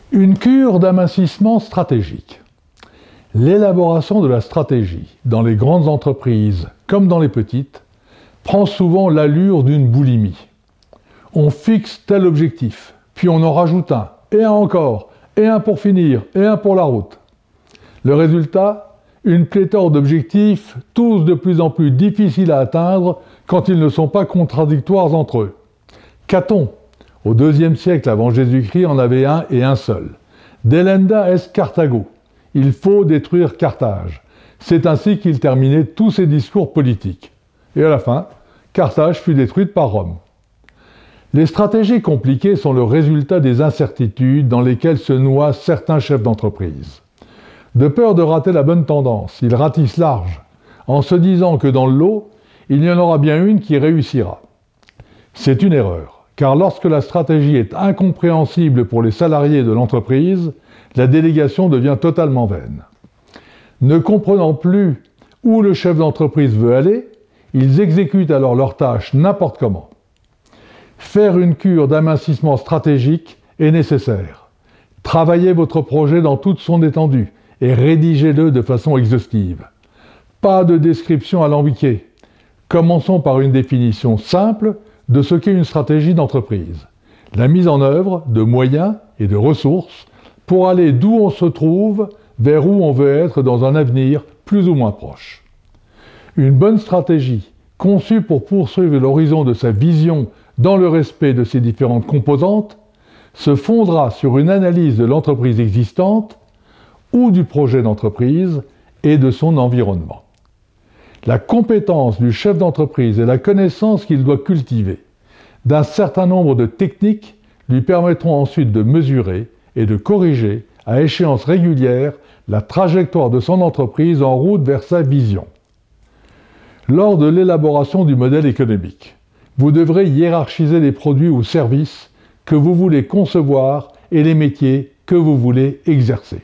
Une cure d'amincissement stratégique. L'élaboration de la stratégie, dans les grandes entreprises comme dans les petites, prend souvent l'allure d'une boulimie. On fixe tel objectif, puis on en rajoute un, et un encore, et un pour finir, et un pour la route. Le résultat, une pléthore d'objectifs, tous de plus en plus difficiles à atteindre quand ils ne sont pas contradictoires entre eux. Caton, au IIe siècle avant Jésus-Christ, en avait un et un seul. Delenda est Carthago. Il faut détruire Carthage. C'est ainsi qu'il terminait tous ses discours politiques. Et à la fin, Carthage fut détruite par Rome. Les stratégies compliquées sont le résultat des incertitudes dans lesquelles se noient certains chefs d'entreprise. De peur de rater la bonne tendance, ils ratissent large, en se disant que dans le lot, il y en aura bien une qui réussira. C'est une erreur, car lorsque la stratégie est incompréhensible pour les salariés de l'entreprise, la délégation devient totalement vaine. Ne comprenant plus où le chef d'entreprise veut aller, ils exécutent alors leurs tâches n'importe comment. Faire une cure d'amincissement stratégique est nécessaire. Travaillez votre projet dans toute son étendue et rédigez-le de façon exhaustive. Pas de description alambiquée. Commençons par une définition simple de ce qu'est une stratégie d'entreprise. La mise en œuvre de moyens et de ressources pour aller d'où on se trouve vers où on veut être dans un avenir plus ou moins proche. Une bonne stratégie, conçue pour poursuivre l'horizon de sa vision dans le respect de ses différentes composantes, se fondera sur une analyse de l'entreprise existante ou du projet d'entreprise et de son environnement. La compétence du chef d'entreprise et la connaissance qu'il doit cultiver d'un certain nombre de techniques lui permettront ensuite de mesurer et de corriger à échéance régulière la trajectoire de son entreprise en route vers sa vision. Lors de l'élaboration du modèle économique, vous devrez hiérarchiser les produits ou services que vous voulez concevoir et les métiers que vous voulez exercer.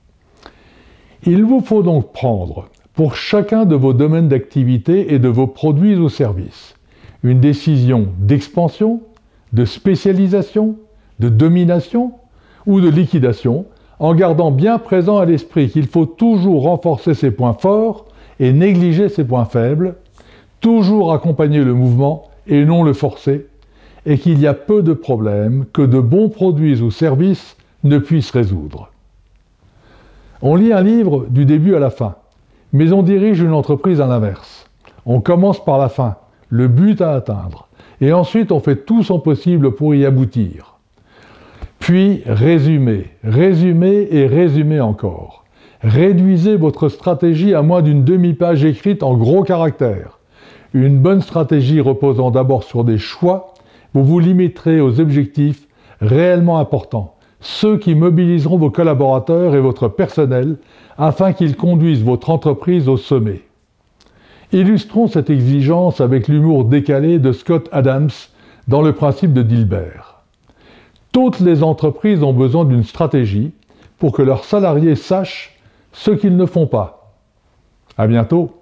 Il vous faut donc prendre, pour chacun de vos domaines d'activité et de vos produits ou services, une décision d'expansion, de spécialisation, de domination ou de liquidation, en gardant bien présent à l'esprit qu'il faut toujours renforcer ses points forts et négliger ses points faibles, toujours accompagner le mouvement et non le forcer, et qu'il y a peu de problèmes que de bons produits ou services ne puissent résoudre. On lit un livre du début à la fin, mais on dirige une entreprise à l'inverse. On commence par la fin, le but à atteindre, et ensuite on fait tout son possible pour y aboutir. Puis résumez, résumez et résumez encore. Réduisez votre stratégie à moins d'une demi-page écrite en gros caractères. Une bonne stratégie reposant d'abord sur des choix, vous vous limiterez aux objectifs réellement importants, ceux qui mobiliseront vos collaborateurs et votre personnel afin qu'ils conduisent votre entreprise au sommet. Illustrons cette exigence avec l'humour décalé de Scott Adams dans Le principe de Dilbert. Toutes les entreprises ont besoin d'une stratégie pour que leurs salariés sachent ce qu'ils ne font pas. À bientôt.